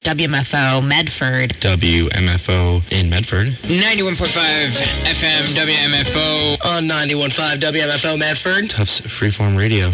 WMFO Medford. WMFO in Medford. 91.5 FM WMFO. On 91.5 WMFO Medford. Tufts Freeform Radio.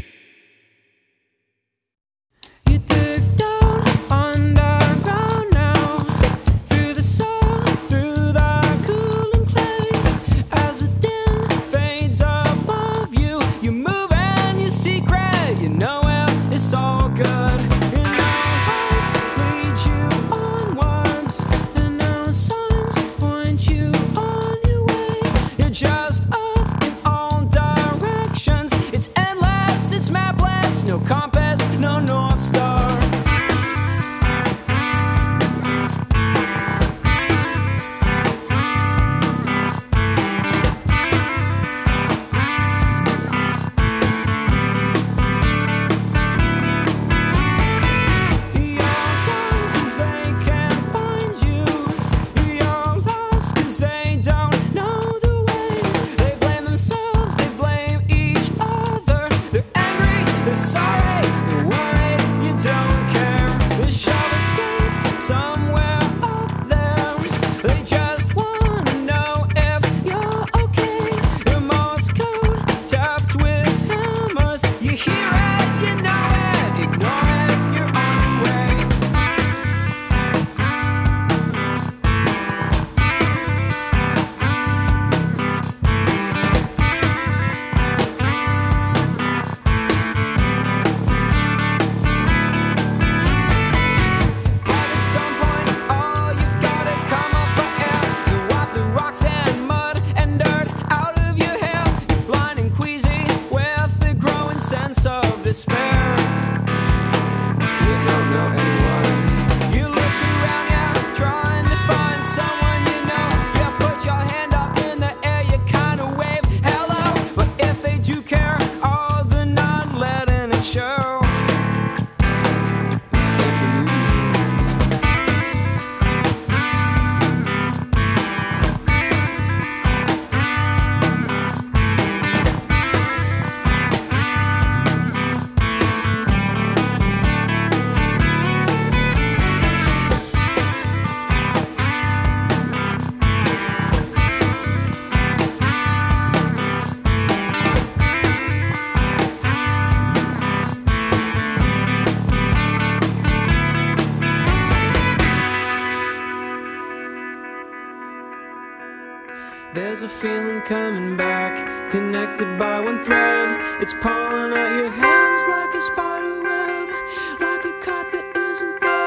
There's a feeling coming back, connected by one thread. It's pulling at your hands like a spider web, like a kite that isn't there.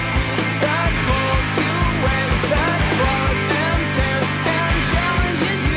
That pulls you away, that blows and tears and challenges you.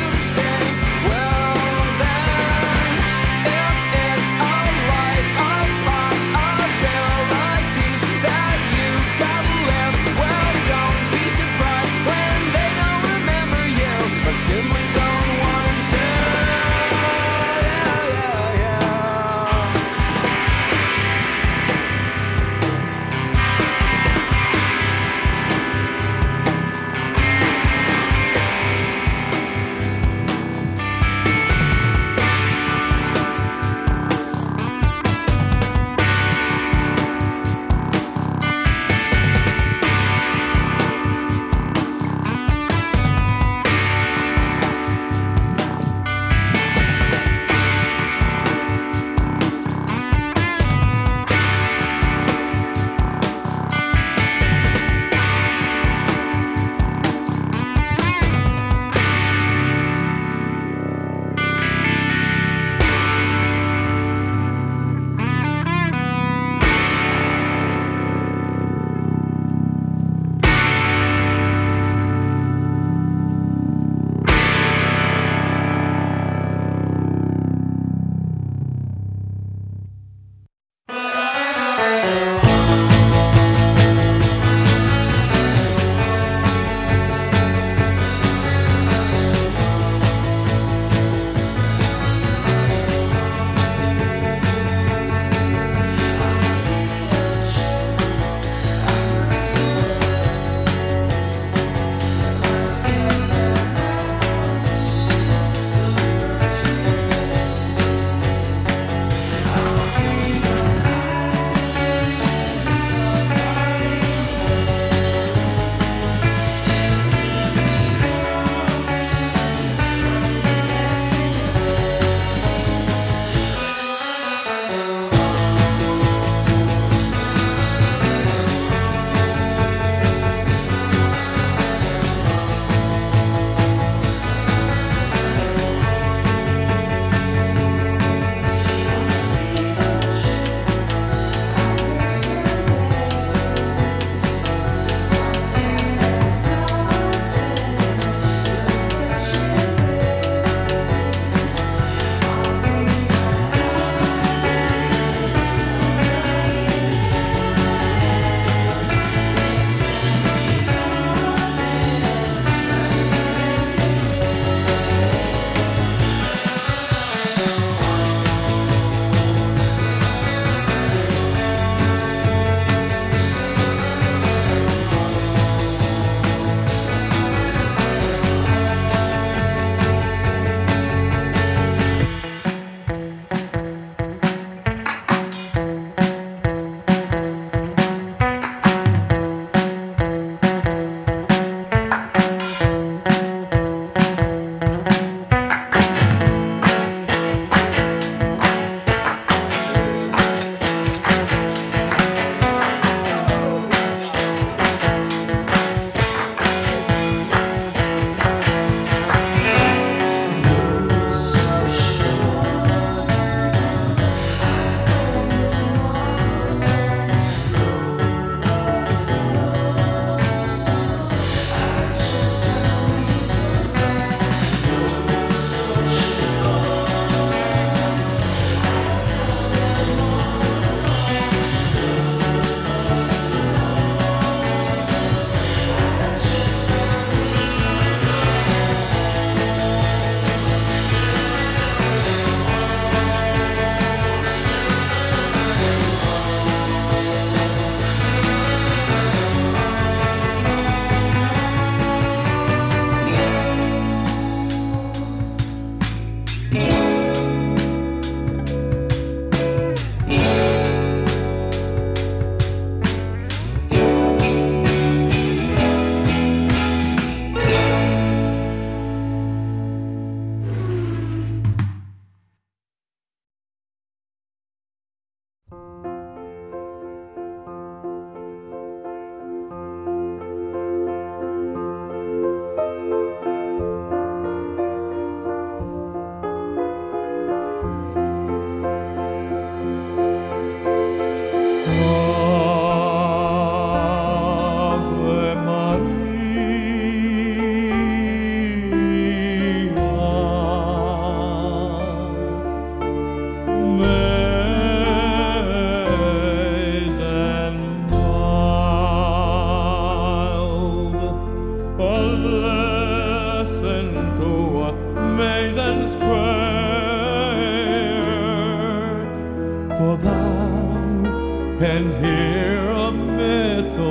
for thou can hear amid the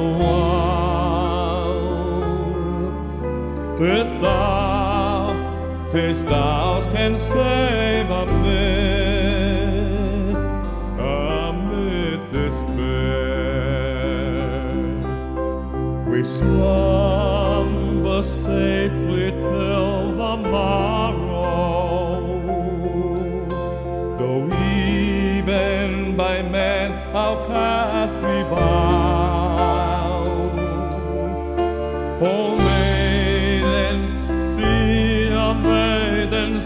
wild. This thou can save amid despair. We slumber safely till the morrow, though even by men outcast reviled. Oh, maiden, see a maiden's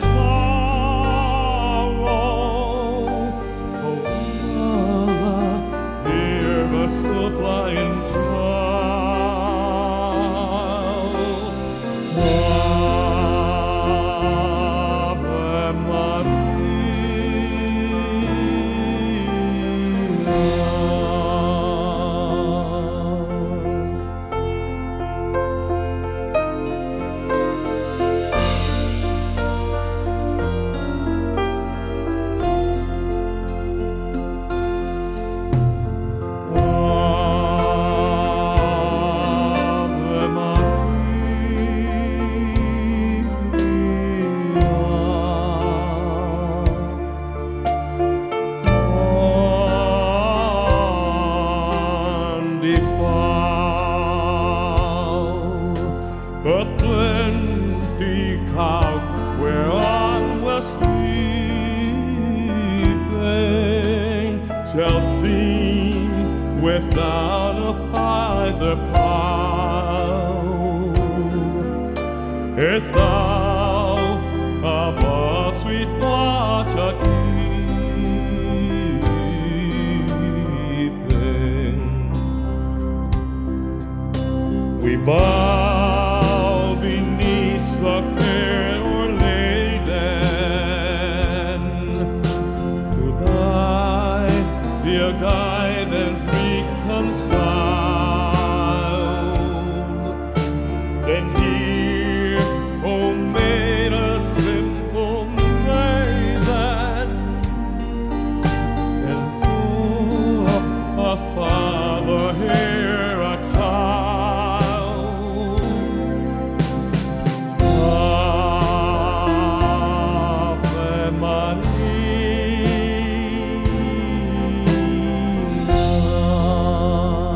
sorrow. Oh, mother, hear a suppliant child. Ave the flinty couch whereon we're sleeping shall seem without a either pound. If thou above sweet water keeping, we bow beneath the care o'erladen to thy dear guidance reconciled. Then hear, O maid, a simple maiden, and for a father hear a child. Ave Maria.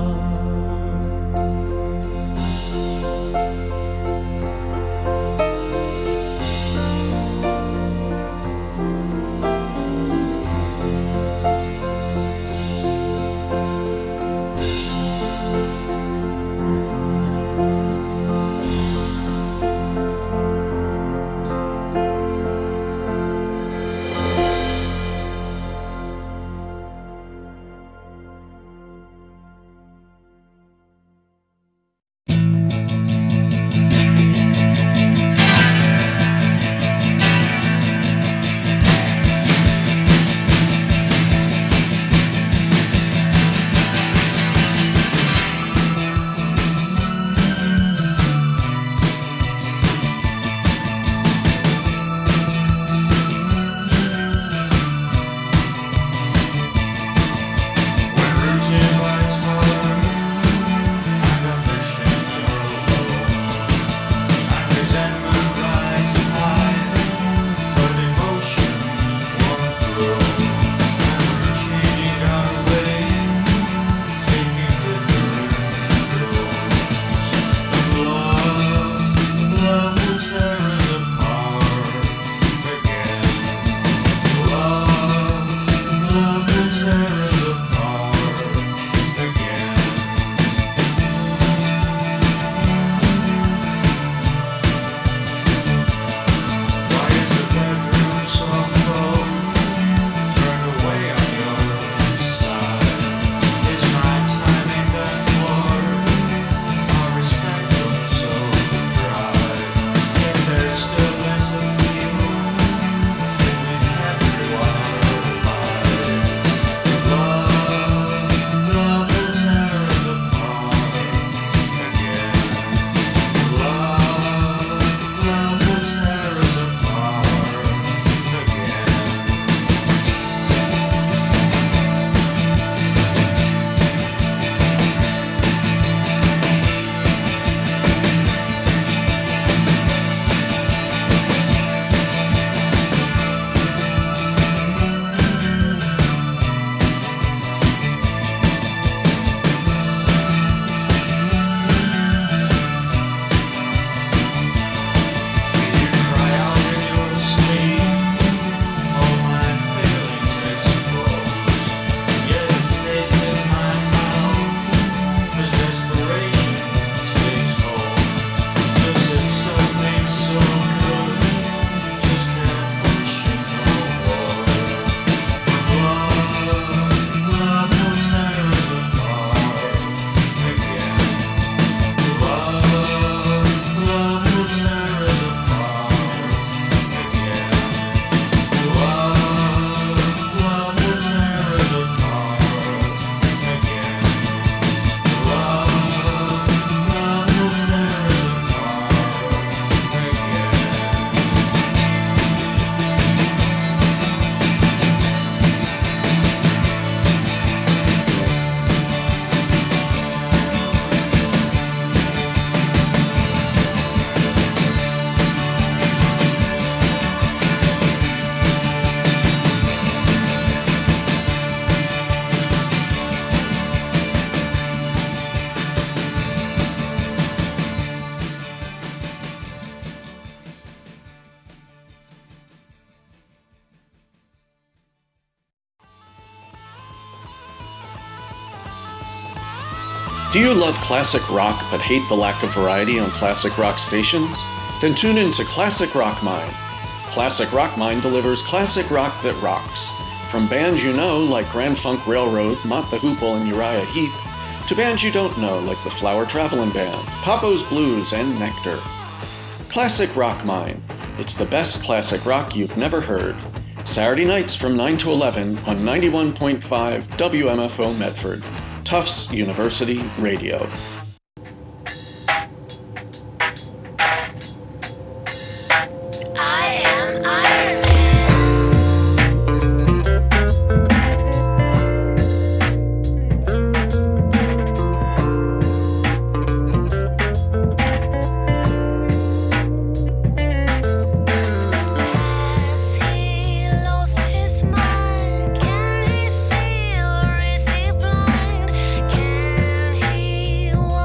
Do you love classic rock but hate the lack of variety on classic rock stations? Then tune in to Classic Rock Mind. Classic Rock Mind delivers classic rock that rocks. From bands you know like Grand Funk Railroad, Mott the Hoople, and Uriah Heep, to bands you don't know like the Flower Traveling Band, Papo's Blues, and Nectar. Classic Rock Mind. It's the best classic rock you've never heard. Saturday nights from 9 to 11 on 91.5 WMFO Medford, Tufts University Radio. Can he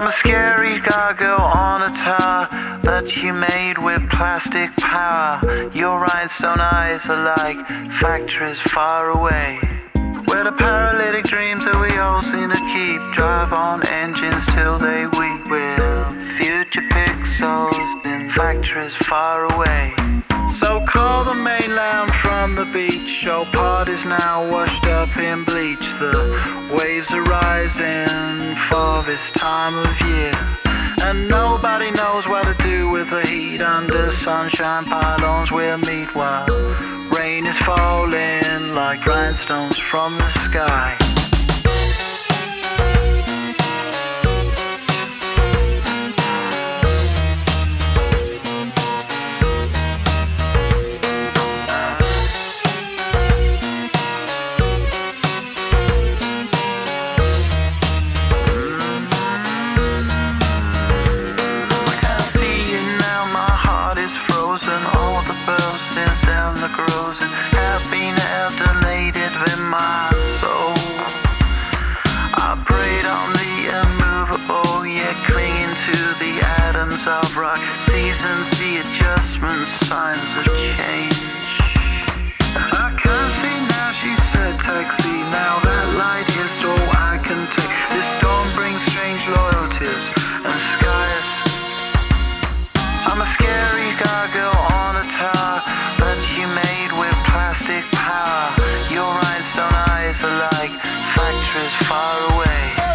I'm a scary gargoyle on a tower that you made with plastic power. Your rhinestone eyes are like factories far away, where the paralytic dreams that we all seem to keep drive on engines till they weep. With future pixels in factories far away. So call the mainland from the beach. Your part is now washed up in bleach. The waves are rising for this time of year, and nobody knows what to do with the heat. Under sunshine pylons we'll meet while rain is falling like rhinestones from the sky. Of rock, seasons, the adjustments, signs of change. I can't see now, she said taxi. Now that light is all I can take. This dawn brings strange loyalties and skies. I'm a scary gargoyle on a tower that you made with plastic power. Your rhinestone eyes are like factories far away.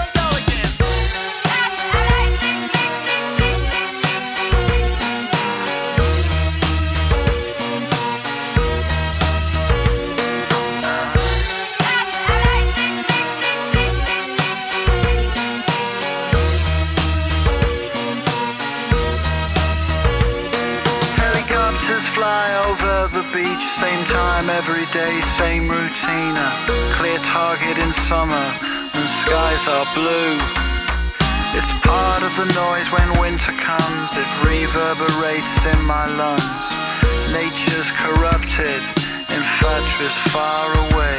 Same time every day, same routine. A clear target in summer and skies are blue. It's part of the noise when winter comes. It reverberates in my lungs. Nature's corrupted in factories far away.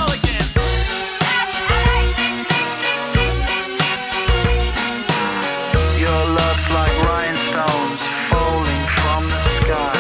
Your love's like rhinestones falling from the sky.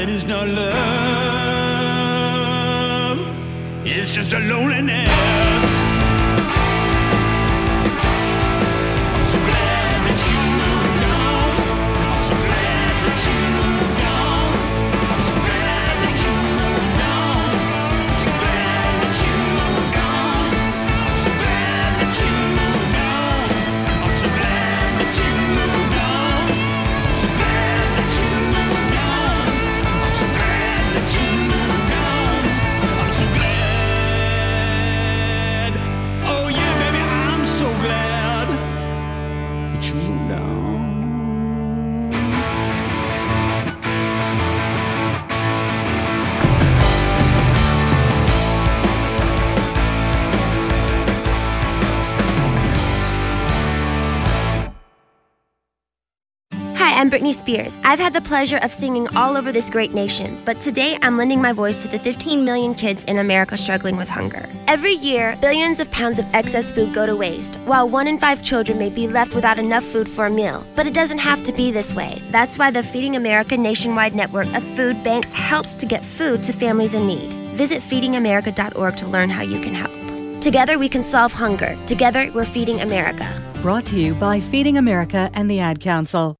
it is not love. It's just a loneliness. I'm so glad that you moved on. I'm so glad that you moved on. I'm so glad that you moved on. I'm so glad that you moved on. I'm so glad that you moved on. I'm so glad that you moved on. I'm so glad that you moved on. I'm so glad that you moved on. I'm so glad. Oh yeah, baby, I'm so glad that you moved on. Hi, I'm Britney Spears. I've had the pleasure of singing all over this great nation, but today I'm lending my voice to the 15 million kids in America struggling with hunger. Every year, billions of pounds of excess food go to waste, while 1 in 5 children may be left without enough food for a meal. But it doesn't have to be this way. That's why the Feeding America nationwide network of food banks helps to get food to families in need. Visit feedingamerica.org to learn how you can help. Together we can solve hunger. Together we're feeding America. Brought to you by Feeding America and the Ad Council.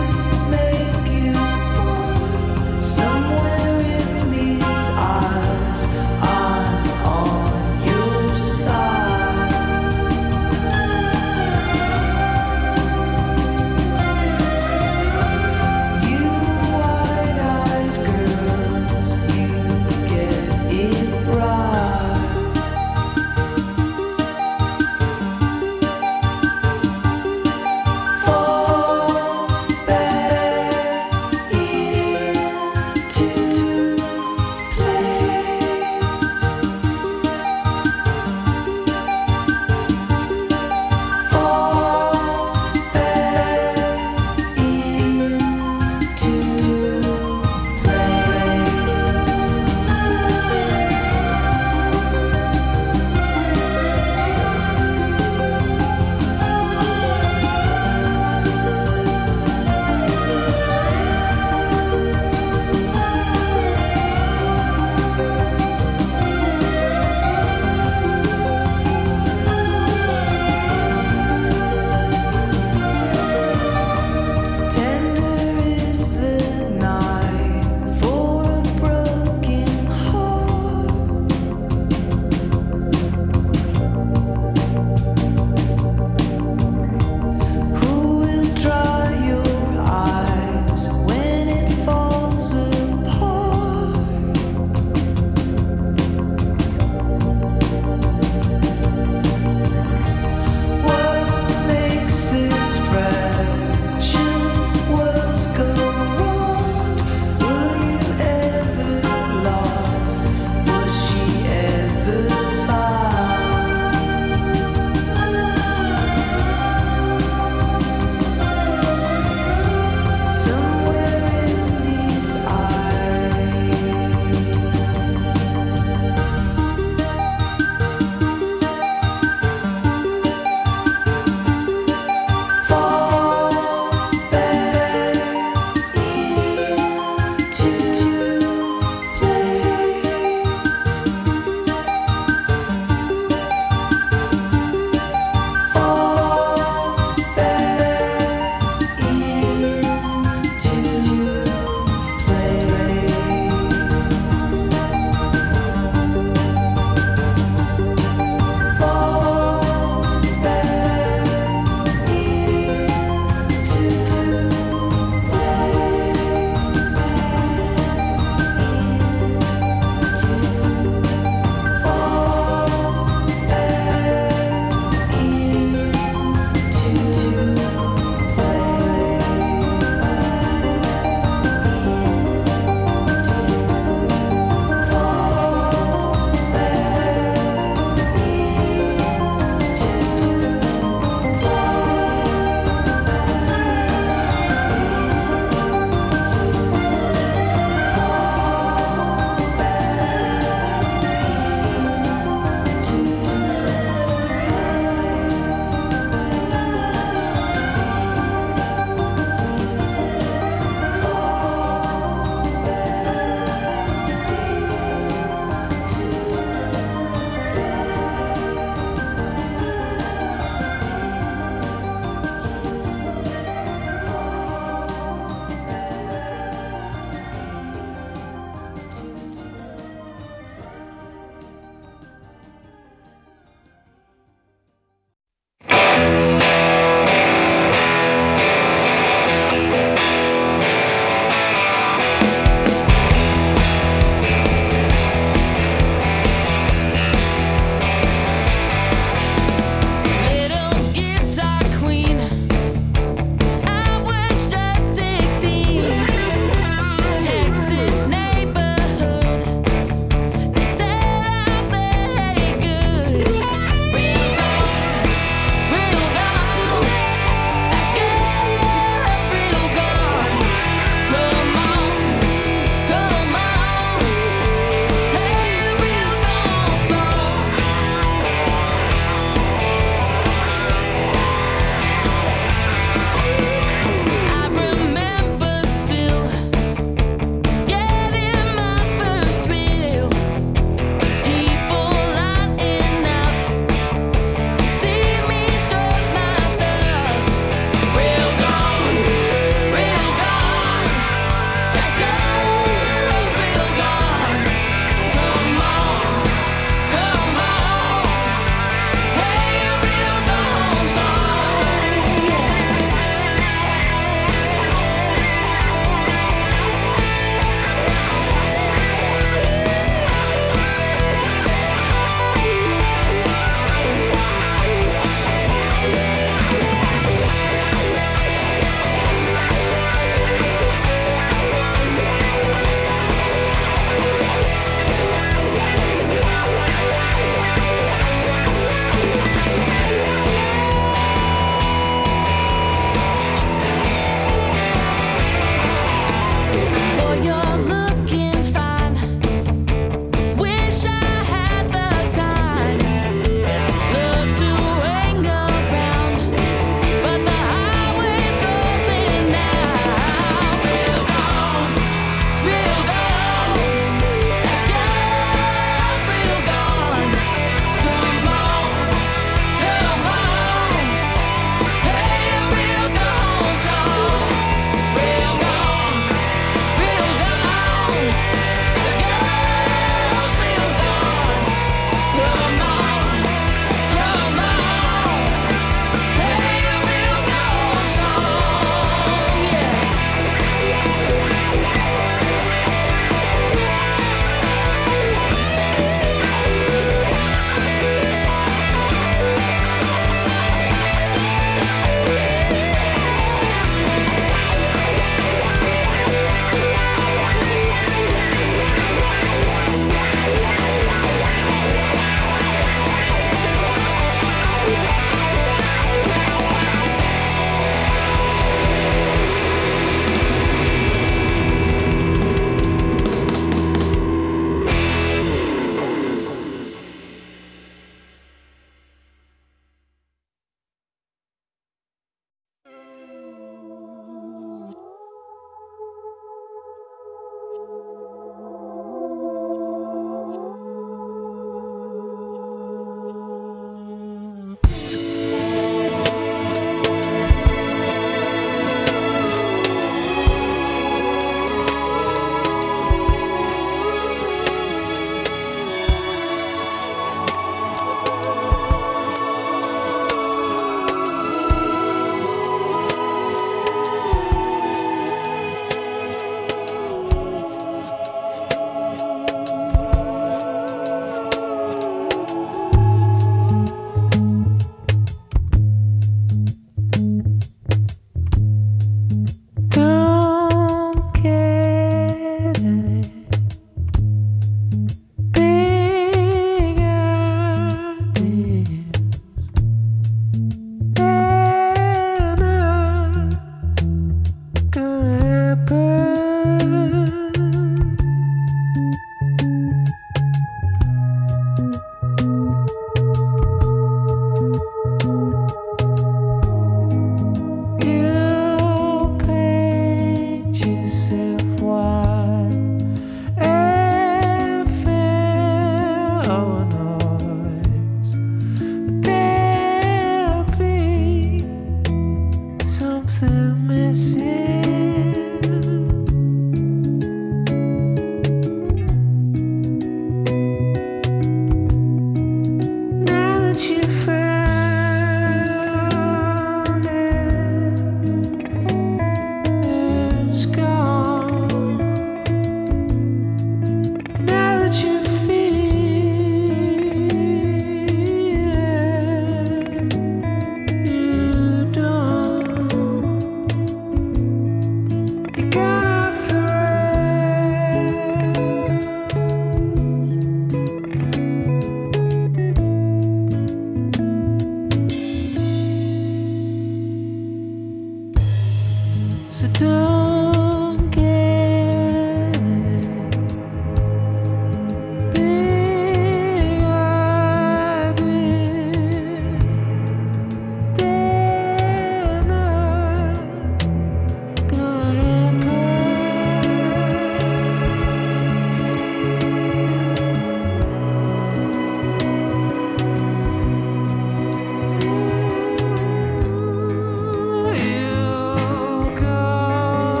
You go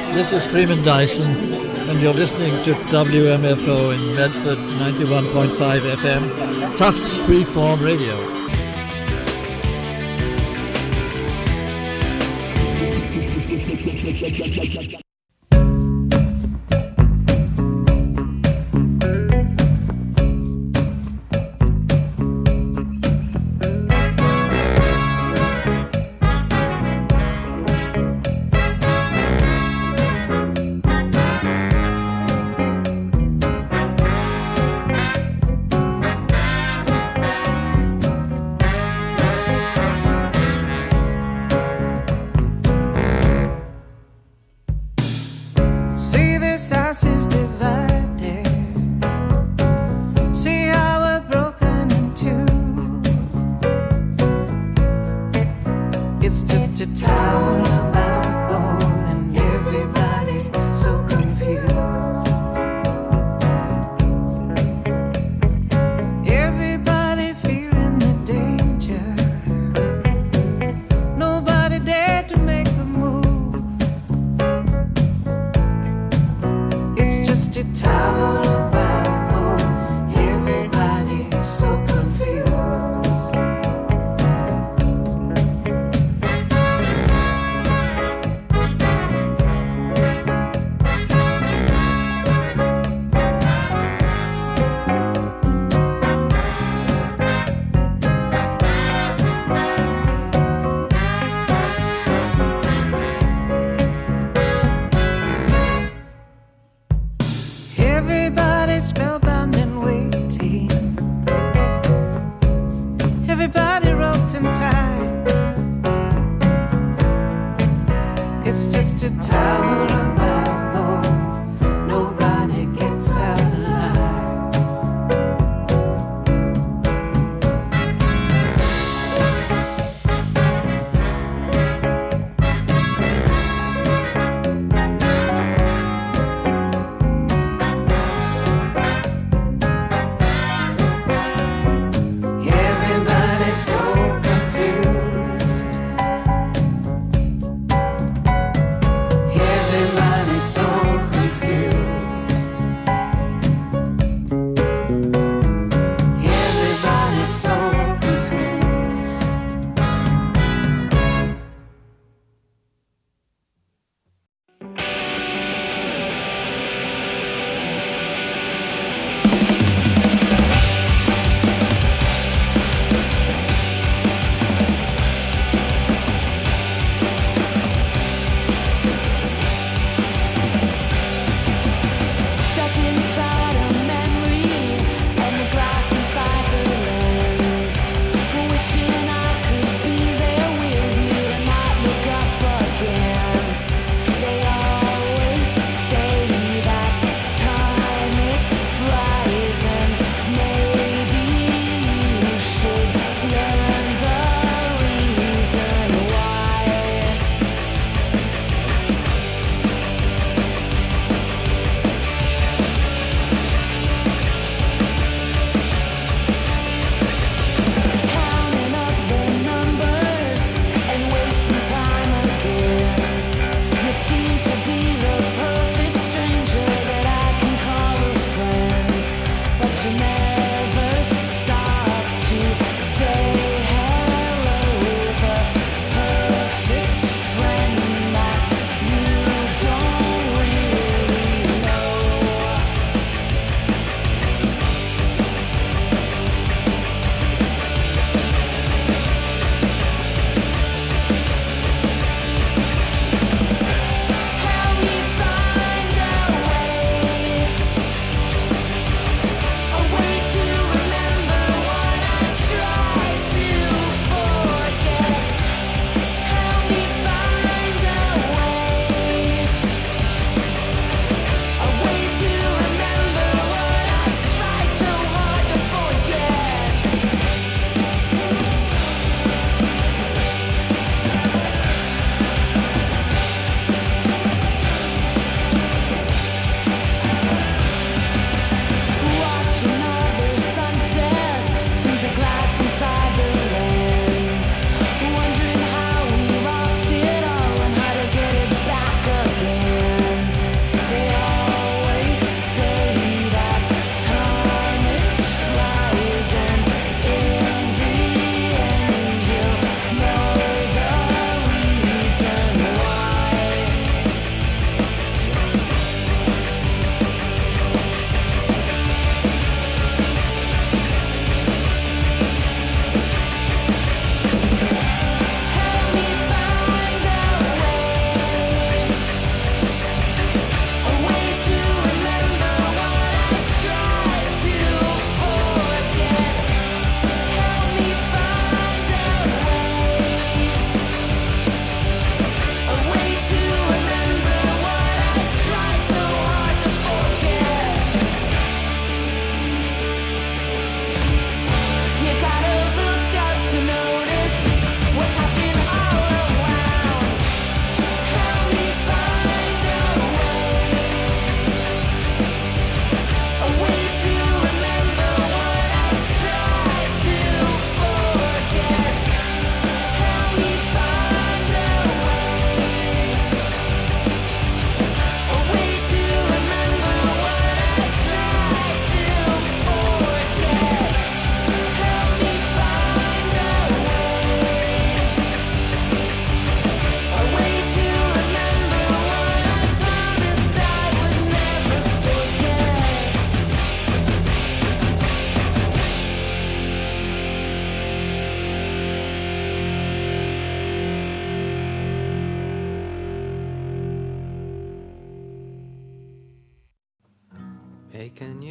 This is Freeman Dyson, and you're listening to WMFO in Medford, 91.5 FM, Tufts Freeform Radio.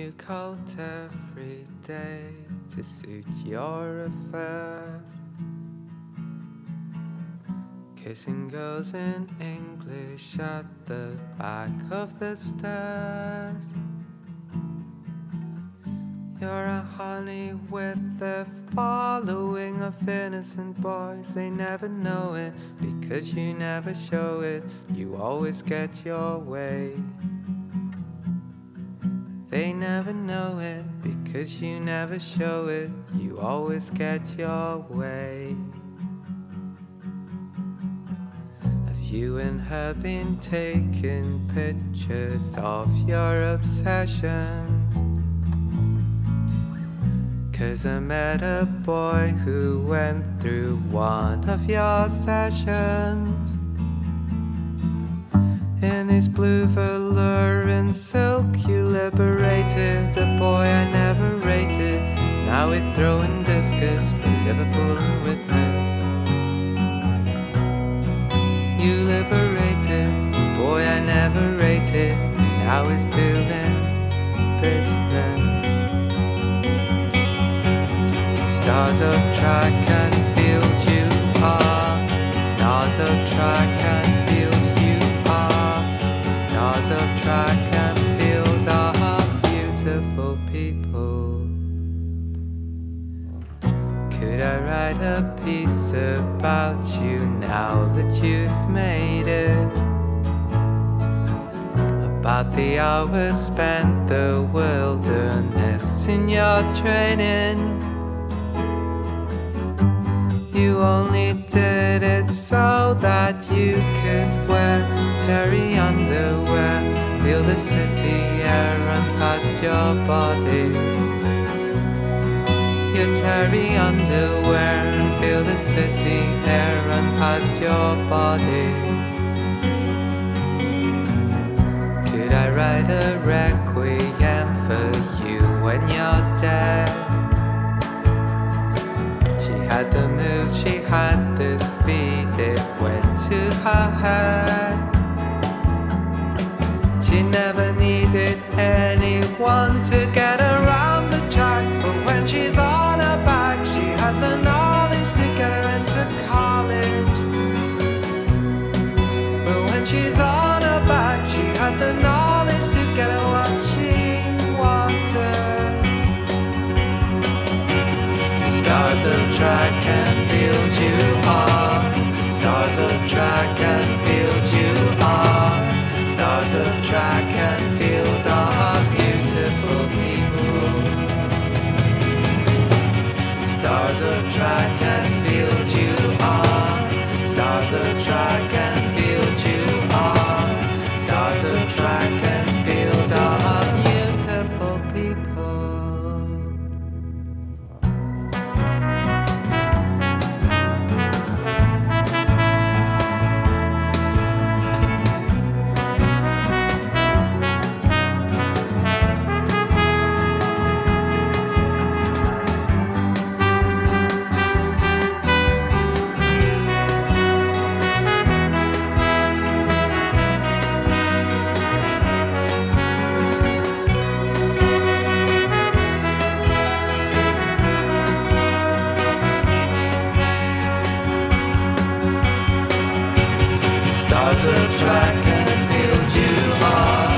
new coat every day to suit your affairs. Kissing girls in English at the back of the stairs. You're a honey with a following of innocent boys. They never know it because you never show it. You always get your way. They never know it because you never show it. You always get your way. Have you and her been taking pictures of your obsessions? 'Cause I met a boy who went through one of your sessions. In his blue velour and silk you liberated a boy I never rated. Now he's throwing discus for Liverpool and witness. You liberated a boy I never rated. Now he's doing business. Stars of track and field you are. Stars of track and field you are. The stars of track and field are beautiful people. Could I write a piece about you now that you've made it? About the hours spent the wilderness in your training. You only did it so that you could wear terry underwear, feel the city air run past your body. Your terry underwear and feel the city air run past your body. Could I write a requiem for you when you're dead? Had the move, she had the speed, it went to her head. She never needed anyone to get around the track, but when she's on her back, she had the knowledge to get her into college. But when she's on her back, she had the knowledge to get her what she wanted. Stars of track and field you are. Stars of track and field you are. Stars of track and field are beautiful people. Stars of track and field you